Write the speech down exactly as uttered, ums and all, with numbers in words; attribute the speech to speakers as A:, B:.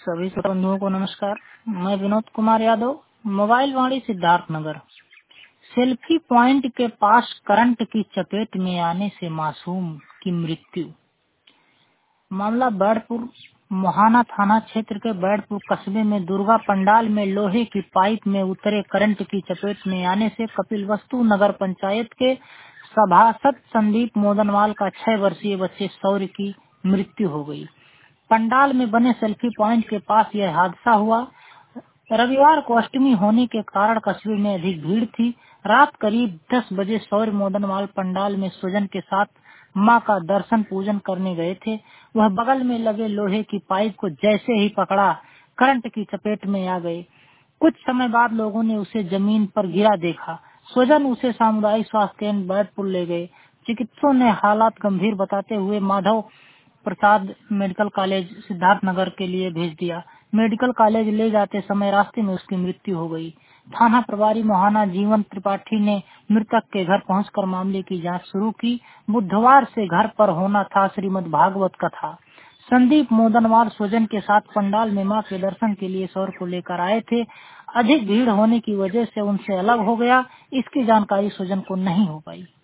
A: सभी श्रोता बंधुओं को नमस्कार। मैं Vinod Kumar Yadav, mobile Vaani Siddharth Nagar. Selfie point के पास करंट की चपेट में आने से मासूम की मृत्यु। मामला बैडपुर मोहाना थाना क्षेत्र के बैडपुर कस्बे में दुर्गा पंडाल में लोहे की पाइप में उतरे करंट की चपेट में आने से कपिलवस्तु नगर पंचायत के सभासद संदीप मोदनवाल का छह वर्षीय बच्चे शौर्य की मृत्यु हो गई। पंडाल में बने सेल्फी पॉइंट के पास यह हादसा हुआ। रविवार को अष्टमी होने के कारण कस्बे में अधिक भीड़ थी। रात करीब दस बजे शौर्य मोदनवाल पंडाल में स्वजन के साथ मां का दर्शन पूजन करने गए थे। वह बगल में लगे लोहे की पाइप को जैसे ही पकड़ा, करंट की चपेट में आ गए। कुछ समय बाद लोगों ने उसे जमीन पर गिरा देखा। स्वजन उसे सामुदायिक स्वास्थ्य केंद्र बैडपुर ले गए। चिकित्सकों ने हालात गंभीर बताते हुए माधव प्रसाद मेडिकल कॉलेज सिद्धार्थ नगर के लिए भेज दिया। मेडिकल कॉलेज ले जाते समय रास्ते में उसकी मृत्यु हो गई। थाना प्रभारी मोहाना जीवन त्रिपाठी ने मृतक के घर पहुंचकर मामले की जांच शुरू की। बुधवार से घर पर होना था श्रीमद् भागवत कथा। संदीप मोदनवाल स्वजन के साथ पंडाल में मां के दर्शन के लिए शौर्य को लेकर आए थे। अधिक भीड़ होने की वजह से उनसे अलग हो गया। इसकी जानकारी स्वजन को नहीं हो पाई।